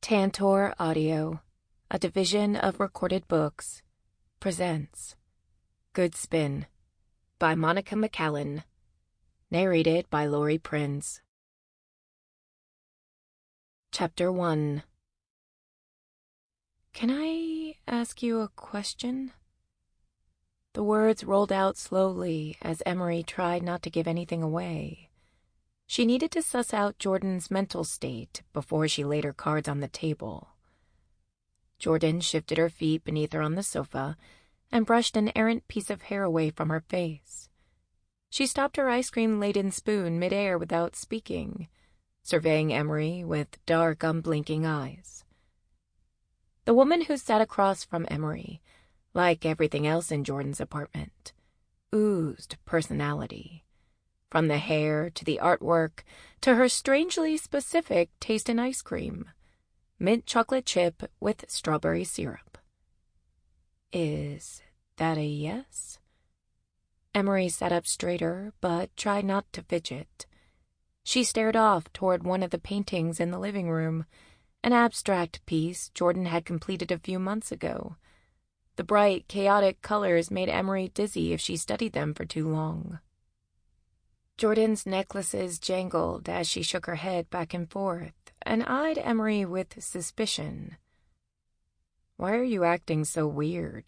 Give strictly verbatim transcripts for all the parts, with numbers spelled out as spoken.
Tantor Audio, a division of Recorded Books, presents Good Spin by Monica McCallan, narrated by Lori Prinz. Chapter one. Can I ask you a question? The words rolled out slowly as Emery tried not to give anything away. She needed to suss out Jordan's mental state before she laid her cards on the table. Jordan shifted her feet beneath her on the sofa and brushed an errant piece of hair away from her face. She stopped her ice cream-laden spoon midair without speaking, surveying Emery with dark, unblinking eyes. The woman who sat across from Emery, like everything else in Jordan's apartment, oozed personality. From the hair to the artwork to her strangely specific taste in ice cream. Mint chocolate chip with strawberry syrup. Is that a yes? Emery sat up straighter, but tried not to fidget. She stared off toward one of the paintings in the living room, an abstract piece Jordan had completed a few months ago. The bright, chaotic colors made Emery dizzy if she studied them for too long. Jordan's necklaces jangled as she shook her head back and forth and eyed Emery with suspicion. Why are you acting so weird?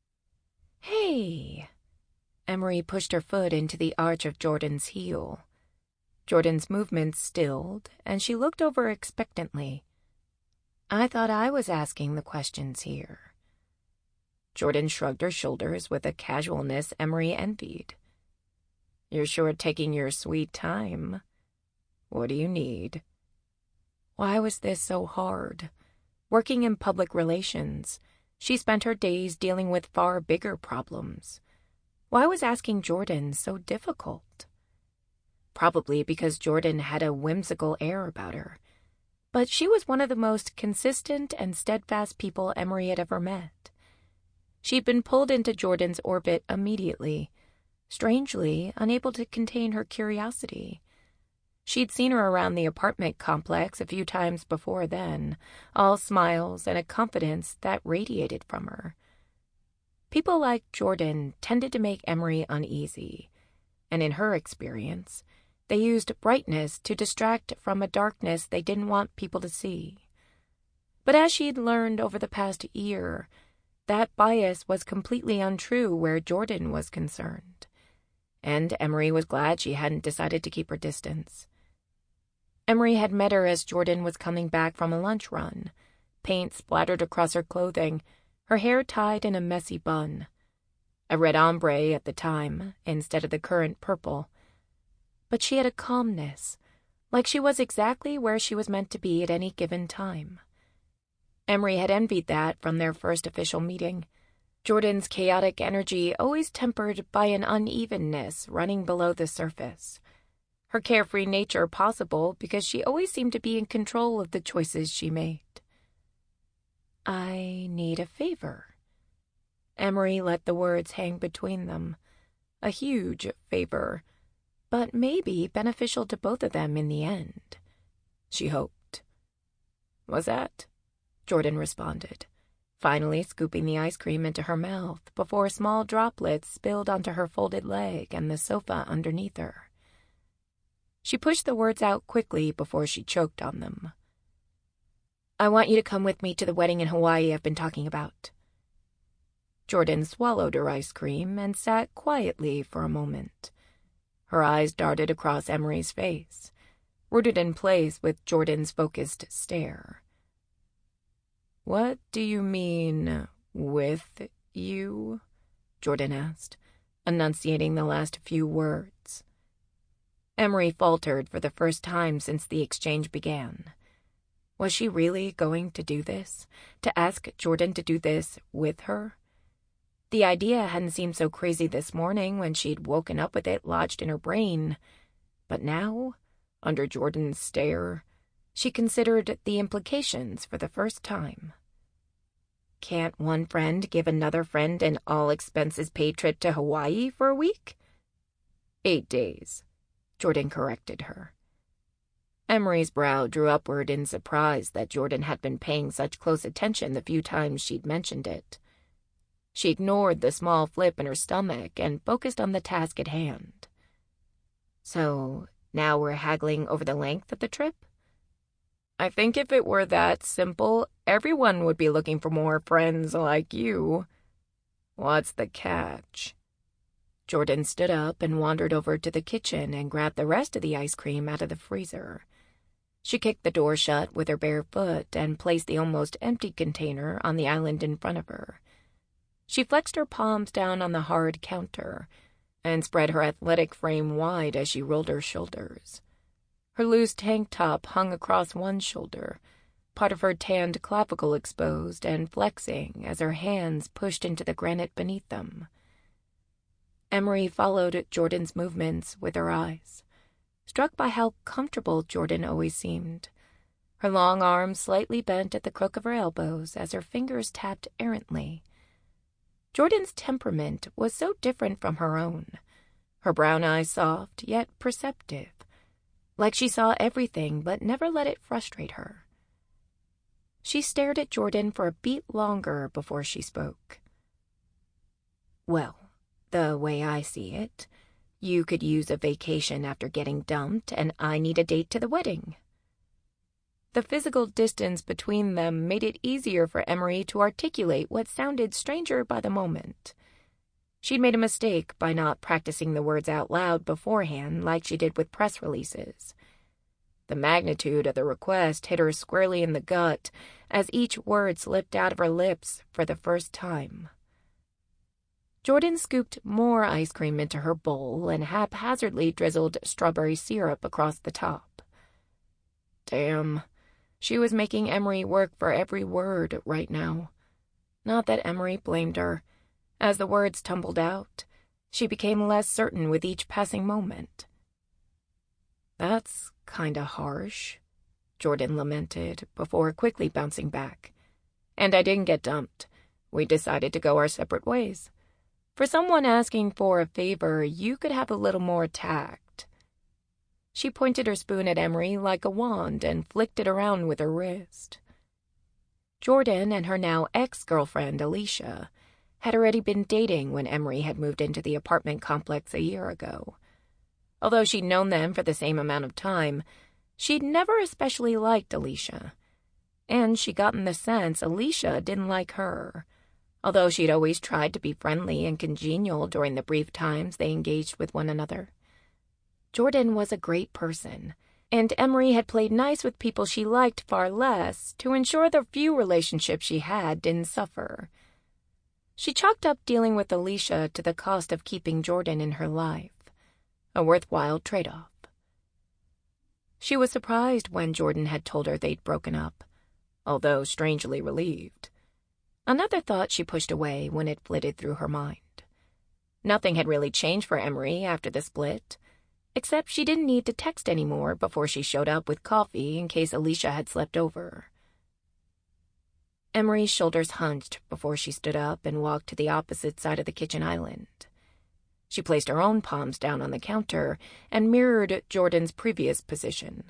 Hey! Emery pushed her foot into the arch of Jordan's heel. Jordan's movements stilled, and she looked over expectantly. I thought I was asking the questions here. Jordan shrugged her shoulders with a casualness Emery envied. You're sure taking your sweet time. What do you need? Why was this so hard? Working in public relations, she spent her days dealing with far bigger problems. Why was asking Jordan so difficult? Probably because Jordan had a whimsical air about her. But she was one of the most consistent and steadfast people Emery had ever met. She'd been pulled into Jordan's orbit immediately, strangely unable to contain her curiosity. She'd seen her around the apartment complex a few times before then, all smiles and a confidence that radiated from her. People like Jordan tended to make Emery uneasy, and in her experience, they used brightness to distract from a darkness they didn't want people to see. But as she'd learned over the past year, that bias was completely untrue where Jordan was concerned. And Emery was glad she hadn't decided to keep her distance. Emery had met her as Jordan was coming back from a lunch run, paint splattered across her clothing, her hair tied in a messy bun. A red ombre at the time, instead of the current purple. But she had a calmness, like she was exactly where she was meant to be at any given time. Emery had envied that from their first official meeting. Jordan's chaotic energy always tempered by an unevenness running below the surface. Her carefree nature possible because she always seemed to be in control of the choices she made. I need a favor. Emery let the words hang between them. A huge favor, but maybe beneficial to both of them in the end. She hoped. What's that? Jordan responded, finally scooping the ice cream into her mouth before small droplets spilled onto her folded leg and the sofa underneath her. She pushed the words out quickly before she choked on them. I want you to come with me to the wedding in Hawaii I've been talking about. Jordan swallowed her ice cream and sat quietly for a moment. Her eyes darted across Emery's face, rooted in place with Jordan's focused stare. What do you mean, with you? Jordan asked, enunciating the last few words. Emery faltered for the first time since the exchange began. Was she really going to do this? To ask Jordan to do this with her? The idea hadn't seemed so crazy this morning when she'd woken up with it lodged in her brain. But now, under Jordan's stare, she considered the implications for the first time. Can't one friend give another friend an all-expenses-paid trip to Hawaii for a week? Eight days, Jordan corrected her. Emery's brow drew upward in surprise that Jordan had been paying such close attention the few times she'd mentioned it. She ignored the small flip in her stomach and focused on the task at hand. So, now we're haggling over the length of the trip? I think if it were that simple, everyone would be looking for more friends like you. What's the catch? Jordan stood up and wandered over to the kitchen and grabbed the rest of the ice cream out of the freezer. She kicked the door shut with her bare foot and placed the almost empty container on the island in front of her. She flexed her palms down on the hard counter and spread her athletic frame wide as she rolled her shoulders. Her loose tank top hung across one shoulder, part of her tanned clavicle exposed and flexing as her hands pushed into the granite beneath them. Emery followed Jordan's movements with her eyes, struck by how comfortable Jordan always seemed, her long arms slightly bent at the crook of her elbows as her fingers tapped errantly. Jordan's temperament was so different from her own, her brown eyes soft yet perceptive, like she saw everything but never let it frustrate her. She stared at Jordan for a beat longer before she spoke. Well, the way I see it, you could use a vacation after getting dumped, and I need a date to the wedding. The physical distance between them made it easier for Emery to articulate what sounded stranger by the moment. She'd made a mistake by not practicing the words out loud beforehand like she did with press releases. The magnitude of the request hit her squarely in the gut as each word slipped out of her lips for the first time. Jordan scooped more ice cream into her bowl and haphazardly drizzled strawberry syrup across the top. Damn, she was making Emery work for every word right now. Not that Emery blamed her. As the words tumbled out, she became less certain with each passing moment. That's kinda harsh, Jordan lamented before quickly bouncing back. And I didn't get dumped. We decided to go our separate ways. For someone asking for a favor, you could have a little more tact. She pointed her spoon at Emery like a wand and flicked it around with her wrist. Jordan and her now ex-girlfriend, Alicia, had already been dating when Emery had moved into the apartment complex a year ago. Although she'd known them for the same amount of time, she'd never especially liked Alicia. And she'd gotten the sense Alicia didn't like her, although she'd always tried to be friendly and congenial during the brief times they engaged with one another. Jordan was a great person, and Emery had played nice with people she liked far less to ensure the few relationships she had didn't suffer. She chalked up dealing with Alicia to the cost of keeping Jordan in her life, a worthwhile trade-off. She was surprised when Jordan had told her they'd broken up, although strangely relieved. Another thought she pushed away when it flitted through her mind. Nothing had really changed for Emery after the split, except she didn't need to text anymore before she showed up with coffee in case Alicia had slept over. Emery's shoulders hunched before she stood up and walked to the opposite side of the kitchen island. She placed her own palms down on the counter and mirrored Jordan's previous position.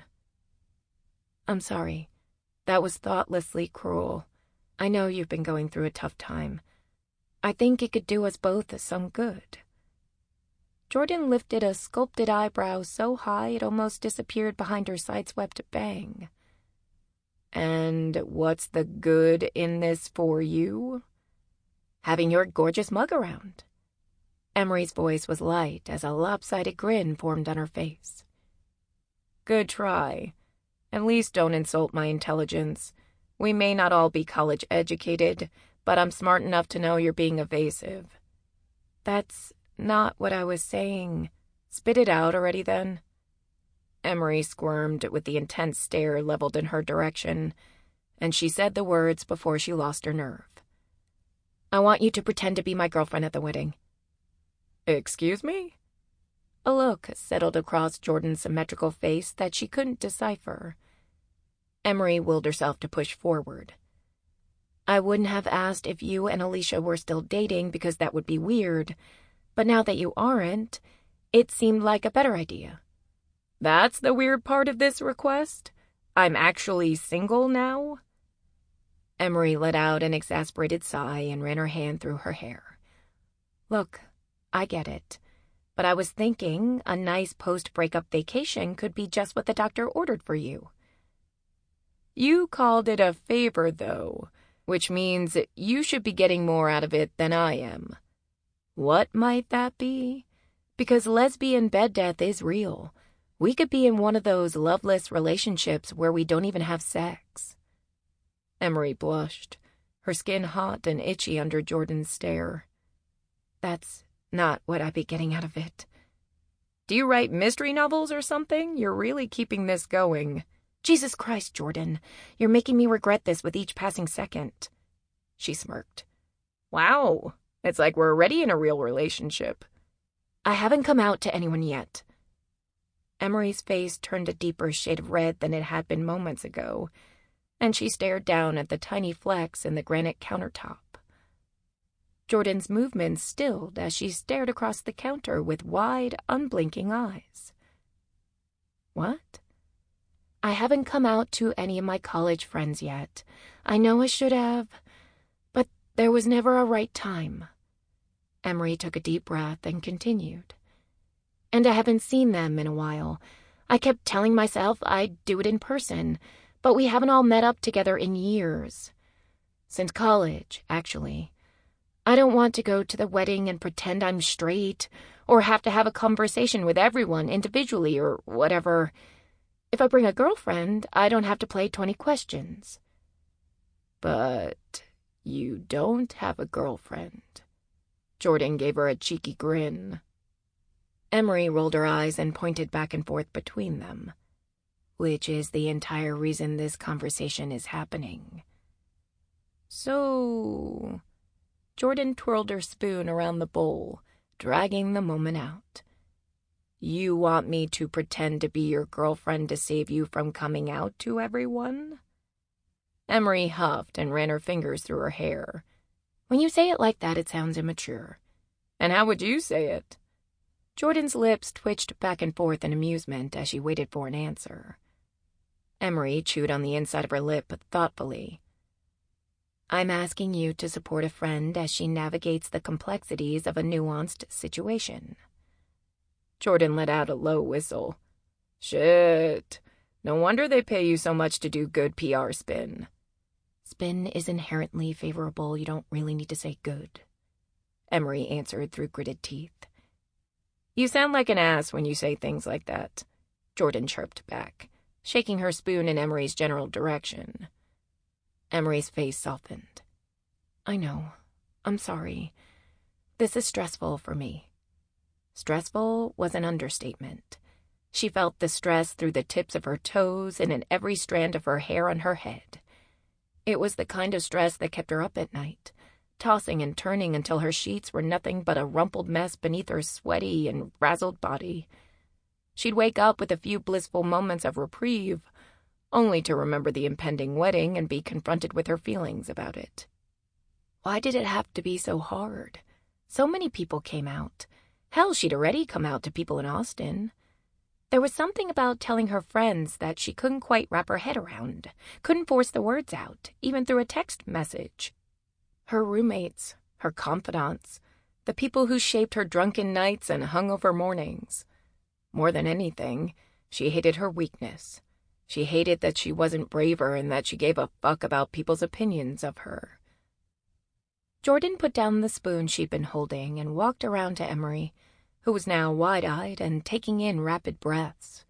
I'm sorry. That was thoughtlessly cruel. I know you've been going through a tough time. I think it could do us both some good. Jordan lifted a sculpted eyebrow so high it almost disappeared behind her sideswept bang. And what's the good in this for you? Having your gorgeous mug around. Emery's voice was light as a lopsided grin formed on her face. Good try. At least don't insult my intelligence. We may not all be college-educated, but I'm smart enough to know you're being evasive. That's not what I was saying. Spit it out already, then. Emery squirmed with the intense stare leveled in her direction, and she said the words before she lost her nerve. I want you to pretend to be my girlfriend at the wedding. Excuse me? A look settled across Jordan's symmetrical face that she couldn't decipher. Emery willed herself to push forward. I wouldn't have asked if you and Alicia were still dating because that would be weird, but now that you aren't, it seemed like a better idea. That's the weird part of this request? I'm actually single now? Emery let out an exasperated sigh and ran her hand through her hair. Look, I get it. But I was thinking a nice post-breakup vacation could be just what the doctor ordered for you. You called it a favor, though, which means you should be getting more out of it than I am. What might that be? Because lesbian bed death is real. We could be in one of those loveless relationships where we don't even have sex. Emery blushed, her skin hot and itchy under Jordan's stare. That's not what I'd be getting out of it. Do you write mystery novels or something? You're really keeping this going. Jesus Christ, Jordan, you're making me regret this with each passing second. She smirked. Wow, it's like we're already in a real relationship. I haven't come out to anyone yet. Emery's face turned a deeper shade of red than it had been moments ago, and she stared down at the tiny flecks in the granite countertop. Jordan's movements stilled as she stared across the counter with wide, unblinking eyes. What? I haven't come out to any of my college friends yet. I know I should have, but there was never a right time. Emery took a deep breath and continued. And I haven't seen them in a while. I kept telling myself I'd do it in person, but we haven't all met up together in years. Since college, actually. I don't want to go to the wedding and pretend I'm straight, or have to have a conversation with everyone individually or whatever. If I bring a girlfriend, I don't have to play twenty questions. But you don't have a girlfriend. Jordan gave her a cheeky grin. Emery rolled her eyes and pointed back and forth between them, which is the entire reason this conversation is happening. So... Jordan twirled her spoon around the bowl, dragging the moment out. You want me to pretend to be your girlfriend to save you from coming out to everyone? Emery huffed and ran her fingers through her hair. When you say it like that, it sounds immature. And how would you say it? Jordan's lips twitched back and forth in amusement as she waited for an answer. Emery chewed on the inside of her lip thoughtfully. I'm asking you to support a friend as she navigates the complexities of a nuanced situation. Jordan let out a low whistle. Shit. No wonder they pay you so much to do good P R spin. Spin is inherently favorable. You don't really need to say good. Emery answered through gritted teeth. You sound like an ass when you say things like that, Jordan chirped back, shaking her spoon in Emery's general direction. Emery's face softened. I know. I'm sorry. This is stressful for me. Stressful was an understatement. She felt the stress through the tips of her toes and in every strand of her hair on her head. It was the kind of stress that kept her up at night, tossing and turning until her sheets were nothing but a rumpled mess beneath her sweaty and frazzled body. She'd wake up with a few blissful moments of reprieve, only to remember the impending wedding and be confronted with her feelings about it. Why did it have to be so hard? So many people came out. Hell, she'd already come out to people in Austin. There was something about telling her friends that she couldn't quite wrap her head around, couldn't force the words out, even through a text message. Her roommates, her confidants, the people who shaped her drunken nights and hungover mornings. More than anything, she hated her weakness. She hated that she wasn't braver and that she gave a fuck about people's opinions of her. Jordan put down the spoon she'd been holding and walked around to Emery, who was now wide-eyed and taking in rapid breaths.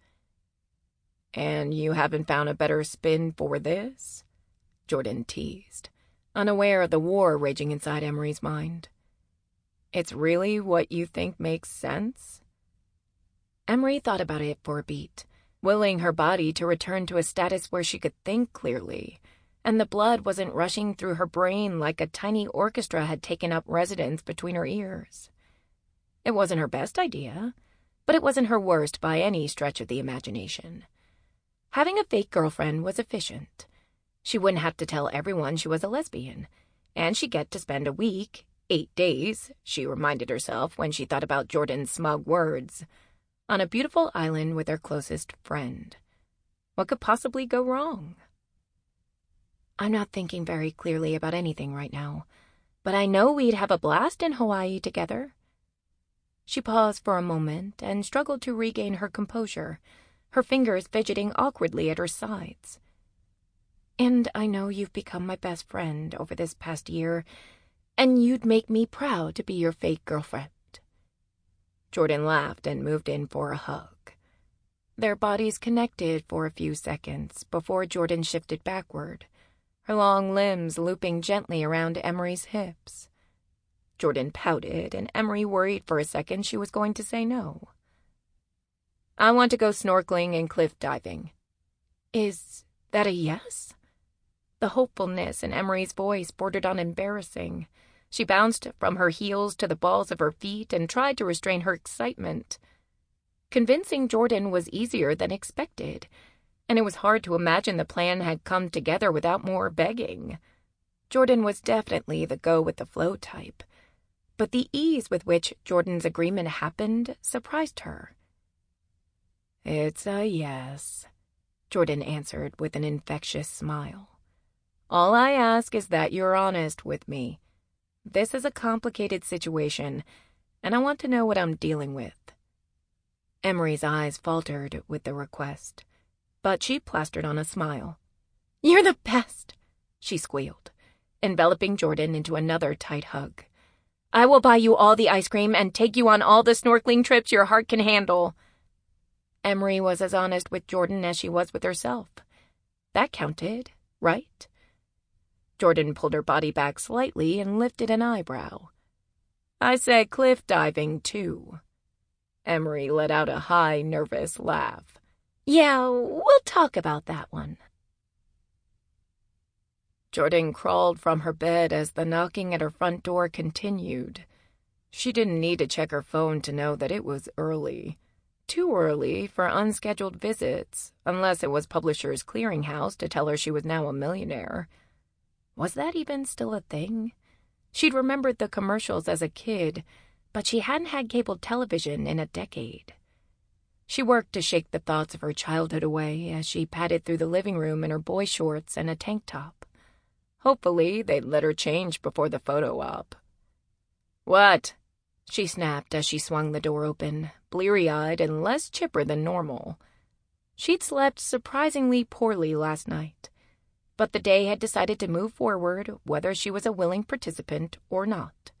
And you haven't found a better spin for this? Jordan teased, unaware of the war raging inside Emery's mind. It's really what you think makes sense? Emery thought about it for a beat, willing her body to return to a status where she could think clearly, and the blood wasn't rushing through her brain like a tiny orchestra had taken up residence between her ears. It wasn't her best idea, but it wasn't her worst by any stretch of the imagination. Having a fake girlfriend was efficient. She wouldn't have to tell everyone she was a lesbian, and she'd get to spend a week, eight days, she reminded herself when she thought about Jordan's smug words, on a beautiful island with her closest friend. What could possibly go wrong? I'm not thinking very clearly about anything right now, but I know we'd have a blast in Hawaii together. She paused for a moment and struggled to regain her composure, her fingers fidgeting awkwardly at her sides. And I know you've become my best friend over this past year, and you'd make me proud to be your fake girlfriend. Jordan laughed and moved in for a hug. Their bodies connected for a few seconds before Jordan shifted backward, her long limbs looping gently around Emery's hips. Jordan pouted, and Emery worried for a second she was going to say no. I want to go snorkeling and cliff diving. Is that a yes? The hopefulness in Emery's voice bordered on embarrassing. She bounced from her heels to the balls of her feet and tried to restrain her excitement. Convincing Jordan was easier than expected, and it was hard to imagine the plan had come together without more begging. Jordan was definitely the go-with-the-flow type, but the ease with which Jordan's agreement happened surprised her. It's a yes, Jordan answered with an infectious smile. All I ask is that you're honest with me. This is a complicated situation, and I want to know what I'm dealing with. Emery's eyes faltered with the request, but she plastered on a smile. You're the best, she squealed, enveloping Jordan into another tight hug. I will buy you all the ice cream and take you on all the snorkeling trips your heart can handle. Emery was as honest with Jordan as she was with herself. That counted, right? Jordan pulled her body back slightly and lifted an eyebrow. I said cliff diving, too. Emery let out a high, nervous laugh. Yeah, we'll talk about that one. Jordan crawled from her bed as the knocking at her front door continued. She didn't need to check her phone to know that it was early. Too early for unscheduled visits, unless it was Publishers Clearinghouse to tell her she was now a millionaire. Was that even still a thing? She'd remembered the commercials as a kid, but she hadn't had cable television in a decade. She worked to shake the thoughts of her childhood away as she padded through the living room in her boy shorts and a tank top. Hopefully, they'd let her change before the photo op. What? She snapped as she swung the door open, bleary-eyed and less chipper than normal. She'd slept surprisingly poorly last night, but the day had decided to move forward whether she was a willing participant or not.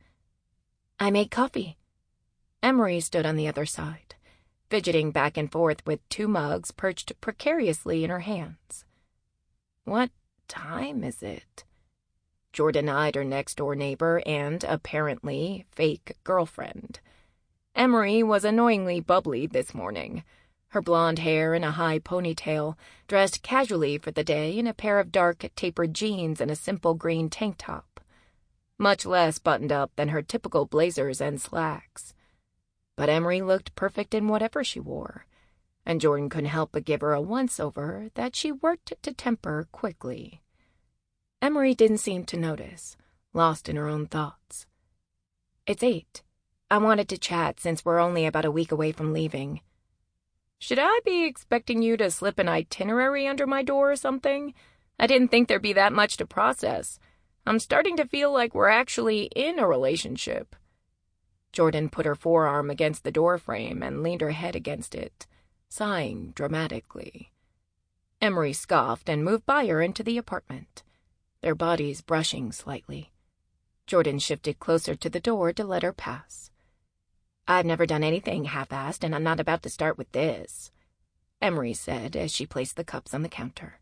I made coffee. Emery stood on the other side, fidgeting back and forth with two mugs perched precariously in her hands. What time is it? Jordan eyed her next-door neighbor and, apparently, fake girlfriend. Emery was annoyingly bubbly this morning, her blonde hair in a high ponytail, dressed casually for the day in a pair of dark, tapered jeans and a simple green tank top. Much less buttoned up than her typical blazers and slacks. But Emery looked perfect in whatever she wore, and Jordan couldn't help but give her a once-over that she worked to temper quickly. Emery didn't seem to notice, lost in her own thoughts. It's eight. I wanted to chat since we're only about a week away from leaving. Should I be expecting you to slip an itinerary under my door or something? I didn't think there'd be that much to process. I'm starting to feel like we're actually in a relationship. Jordan put her forearm against the doorframe and leaned her head against it, sighing dramatically. Emery scoffed and moved by her into the apartment, their bodies brushing slightly. Jordan shifted closer to the door to let her pass. I've never done anything half-assed, and I'm not about to start with this, Emery said as she placed the cups on the counter.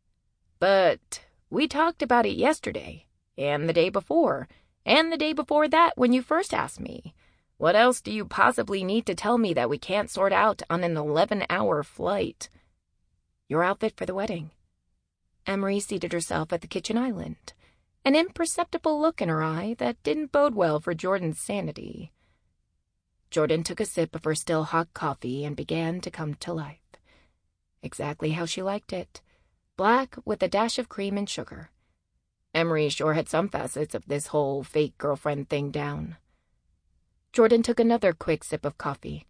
But we talked about it yesterday, and the day before, and the day before that when you first asked me. What else do you possibly need to tell me that we can't sort out on an eleven-hour flight? Your outfit for the wedding. Emery seated herself at the kitchen island, an imperceptible look in her eye that didn't bode well for Jordan's sanity. Jordan took a sip of her still hot coffee and began to come to life. Exactly how she liked it. Black with a dash of cream and sugar. Emery sure had some facets of this whole fake girlfriend thing down. Jordan took another quick sip of coffee,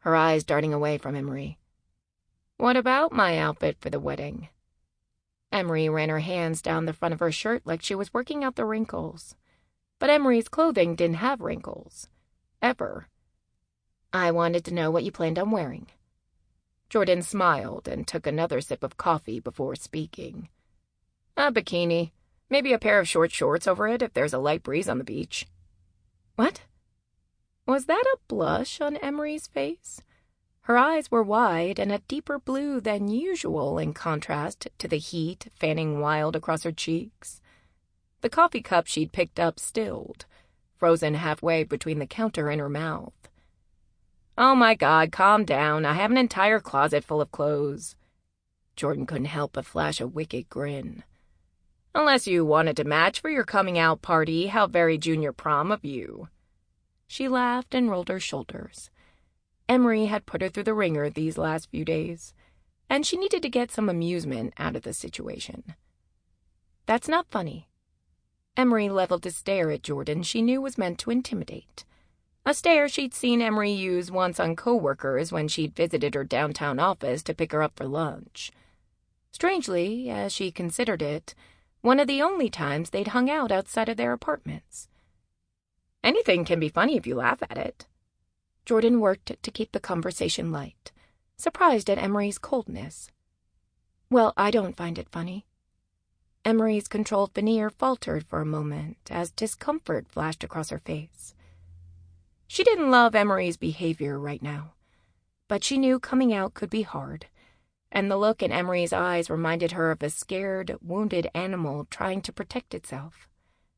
her eyes darting away from Emery. "What about my outfit for the wedding?" Emery ran her hands down the front of her shirt like she was working out the wrinkles. But Emery's clothing didn't have wrinkles. Ever. "I wanted to know what you planned on wearing." Jordan smiled and took another sip of coffee before speaking. "A bikini. Maybe a pair of short shorts over it if there's a light breeze on the beach." "What?" Was that a blush on Emery's face? Her eyes were wide and a deeper blue than usual in contrast to the heat fanning wild across her cheeks. The coffee cup she'd picked up stilled, frozen halfway between the counter and her mouth. "Oh my God, calm down. I have an entire closet full of clothes." Jordan couldn't help but flash a wicked grin. "Unless you wanted to match for your coming out party, how very junior prom of you." She laughed and rolled her shoulders. Emery had put her through the ringer these last few days, and she needed to get some amusement out of the situation. "That's not funny." Emery leveled a stare at Jordan she knew was meant to intimidate. A stare she'd seen Emery use once on coworkers when she'd visited her downtown office to pick her up for lunch. Strangely, as she considered it, one of the only times they'd hung out outside of their apartments. "Anything can be funny if you laugh at it." Jordan worked to keep the conversation light, surprised at Emery's coldness. "Well, I don't find it funny." Emery's controlled veneer faltered for a moment as discomfort flashed across her face. She didn't love Emery's behavior right now, but she knew coming out could be hard, and the look in Emery's eyes reminded her of a scared, wounded animal trying to protect itself.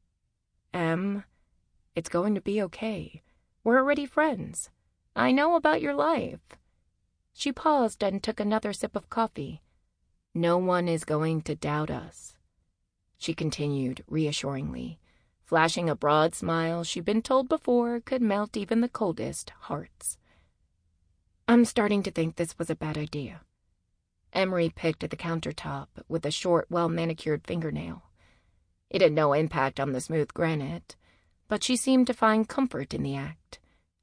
"Em, it's going to be okay. We're already friends. I know about your life." She paused and took another sip of coffee. "No one is going to doubt us," she continued reassuringly, flashing a broad smile she'd been told before could melt even the coldest hearts. "I'm starting to think this was a bad idea." Emery picked at the countertop with a short, well-manicured fingernail. It had no impact on the smooth granite, but she seemed to find comfort in the act.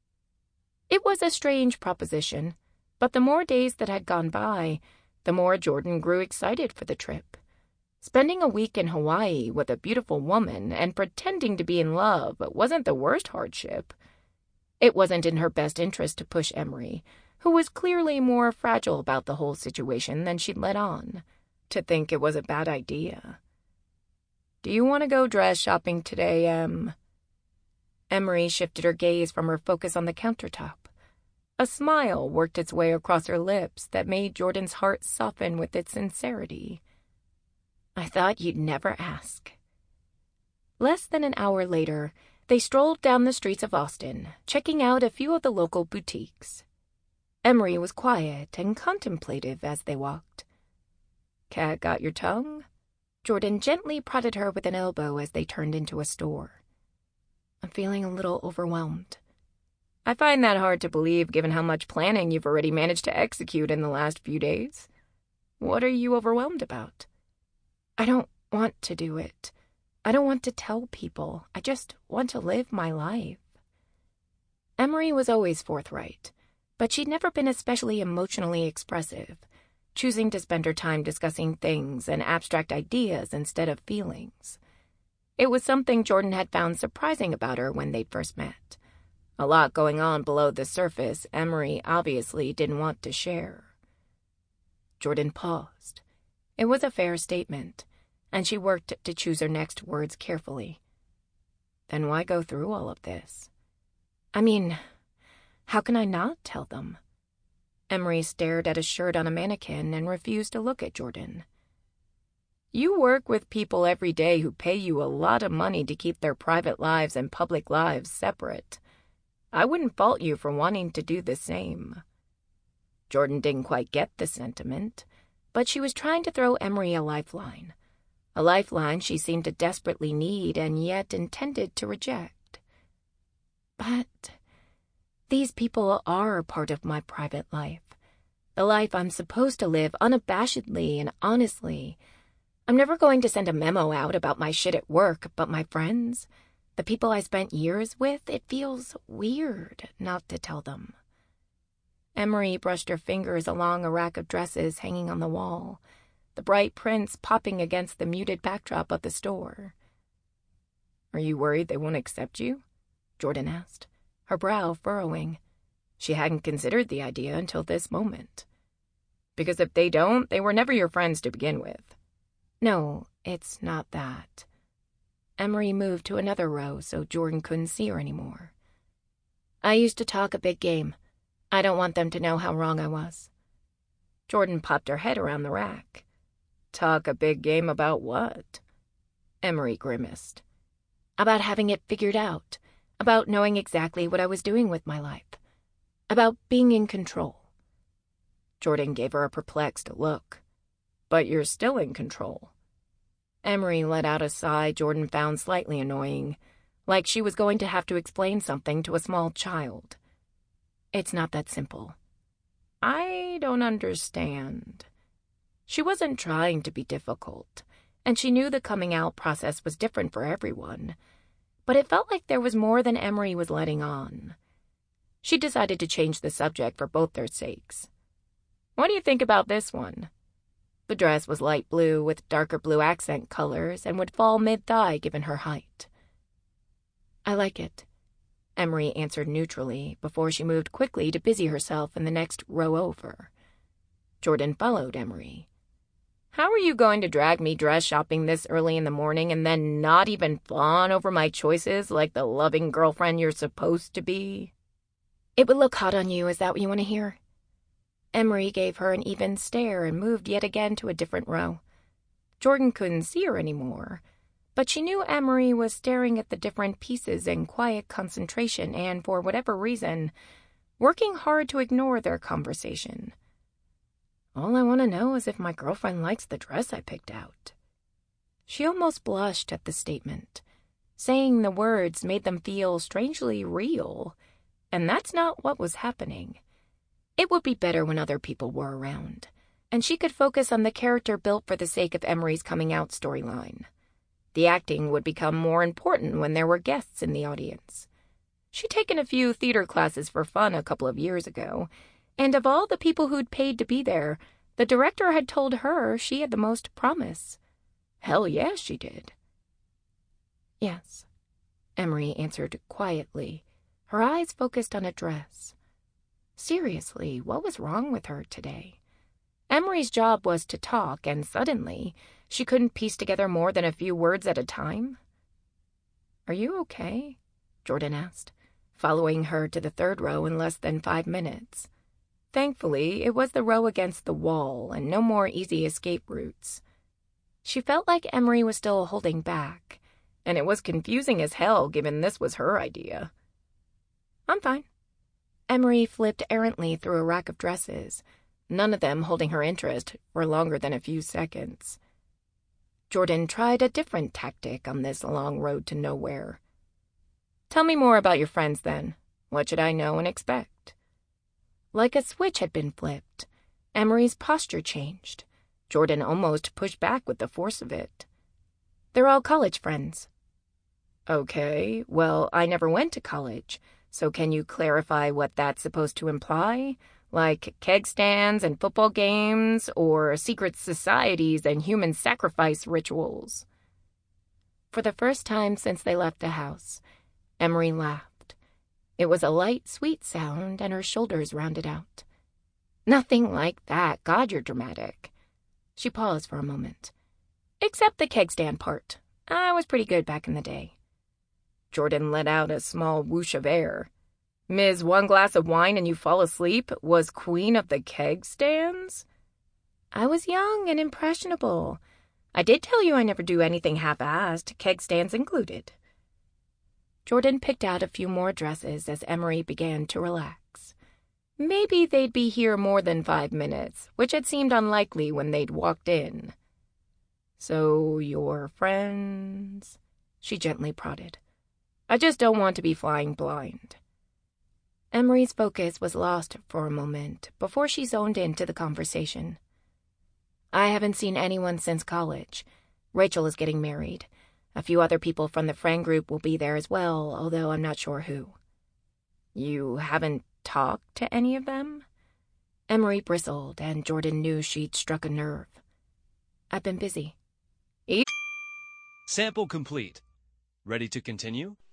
It was a strange proposition, but the more days that had gone by, the more Jordan grew excited for the trip. Spending a week in Hawaii with a beautiful woman and pretending to be in love wasn't the worst hardship. It wasn't in her best interest to push Emery, who was clearly more fragile about the whole situation than she'd let on, to think it was a bad idea. "Do you want to go dress shopping today, Em?" Emery shifted her gaze from her focus on the countertop. A smile worked its way across her lips that made Jordan's heart soften with its sincerity. "I thought you'd never ask." Less than an hour later, they strolled down the streets of Austin, checking out a few of the local boutiques. Emery was quiet and contemplative as they walked. "Cat got your tongue?" Jordan gently prodded her with an elbow as they turned into a store. "I'm feeling a little overwhelmed." "I find that hard to believe given how much planning you've already managed to execute in the last few days. What are you overwhelmed about?" "I don't want to do it. I don't want to tell people. I just want to live my life." Emery was always forthright, but she'd never been especially emotionally expressive, choosing to spend her time discussing things and abstract ideas instead of feelings. It was something Jordan had found surprising about her when they'd first met. A lot going on below the surface Emery obviously didn't want to share. Jordan paused. It was a fair statement, and she worked to choose her next words carefully. "Then why go through all of this?" "I mean, how can I not tell them?" Emery stared at a shirt on a mannequin and refused to look at Jordan. "You work with people every day who pay you a lot of money to keep their private lives and public lives separate. I wouldn't fault you for wanting to do the same." Jordan didn't quite get the sentiment, but she was trying to throw Emery a lifeline. A lifeline she seemed to desperately need and yet intended to reject. "But these people are part of my private life. The life I'm supposed to live unabashedly and honestly. I'm never going to send a memo out about my shit at work, but my friends, the people I spent years with, it feels weird not to tell them." Emery brushed her fingers along a rack of dresses hanging on the wall, the bright prints popping against the muted backdrop of the store. "Are you worried they won't accept you?" Jordan asked, her brow furrowing. She hadn't considered the idea until this moment. "Because if they don't, they were never your friends to begin with." "No, it's not that." Emery moved to another row so Jordan couldn't see her anymore. "I used to talk a big game. I don't want them to know how wrong I was." Jordan popped her head around the rack. "Talk a big game about what?" Emery grimaced. "About having it figured out. About knowing exactly what I was doing with my life. About being in control." Jordan gave her a perplexed look. "But you're still in control." Emery let out a sigh Jordan found slightly annoying, like she was going to have to explain something to a small child. "It's not that simple." "I don't understand." She wasn't trying to be difficult, and she knew the coming out process was different for everyone, but it felt like there was more than Emery was letting on. She decided to change the subject for both their sakes. "What do you think about this one?" The dress was light blue with darker blue accent colors and would fall mid-thigh given her height. "I like it," Emery answered neutrally before she moved quickly to busy herself in the next row over. Jordan followed Emery. "How are you going to drag me dress shopping this early in the morning and then not even fawn over my choices like the loving girlfriend you're supposed to be?" "It would look hot on you, is that what you want to hear?" Emery gave her an even stare and moved yet again to a different row. Jordan couldn't see her anymore, but she knew Emery was staring at the different pieces in quiet concentration and, for whatever reason, working hard to ignore their conversation. "All I want to know is if my girlfriend likes the dress I picked out." She almost blushed at the statement. Saying the words made them feel strangely real, and that's not what was happening. It would be better when other people were around, and she could focus on the character built for the sake of Emery's coming out storyline. The acting would become more important when there were guests in the audience. She'd taken a few theater classes for fun a couple of years ago, and of all the people who'd paid to be there, the director had told her she had the most promise. Hell yes, she did. "Yes," Emery answered quietly, her eyes focused on a dress. Seriously, what was wrong with her today? Emery's job was to talk, and suddenly, she couldn't piece together more than a few words at a time. "Are you okay?" Jordan asked, following her to the third row in less than five minutes. Thankfully, it was the row against the wall and no more easy escape routes. She felt like Emery was still holding back, and it was confusing as hell given this was her idea. "I'm fine." Emery flipped errantly through a rack of dresses, none of them holding her interest for longer than a few seconds. Jordan tried a different tactic on this long road to nowhere. "Tell me more about your friends, then. What should I know and expect?" Like a switch had been flipped, Emery's posture changed. Jordan almost pushed back with the force of it. "They're all college friends." "Okay, well, I never went to college, so can you clarify what that's supposed to imply? Like keg stands and football games, or secret societies and human sacrifice rituals?" For the first time since they left the house, Emery laughed. It was a light, sweet sound, and her shoulders rounded out. "Nothing like that. God, you're dramatic." She paused for a moment. "Except the keg stand part. I was pretty good back in the day." Jordan let out a small whoosh of air. "Miz One glass of wine and you fall asleep was queen of the keg stands?" "I was young and impressionable. I did tell you I never do anything half-assed, keg stands included." Jordan picked out a few more dresses as Emery began to relax. Maybe they'd be here more than five minutes, which had seemed unlikely when they'd walked in. "So, your friends?" She gently prodded. "I just don't want to be flying blind." Emery's focus was lost for a moment before she zoned into the conversation. "I haven't seen anyone since college. Rachel is getting married. A few other people from the friend group will be there as well, although I'm not sure who." "You haven't talked to any of them?" Emery bristled, and Jordan knew she'd struck a nerve. I've been busy. Sample complete. Ready to continue?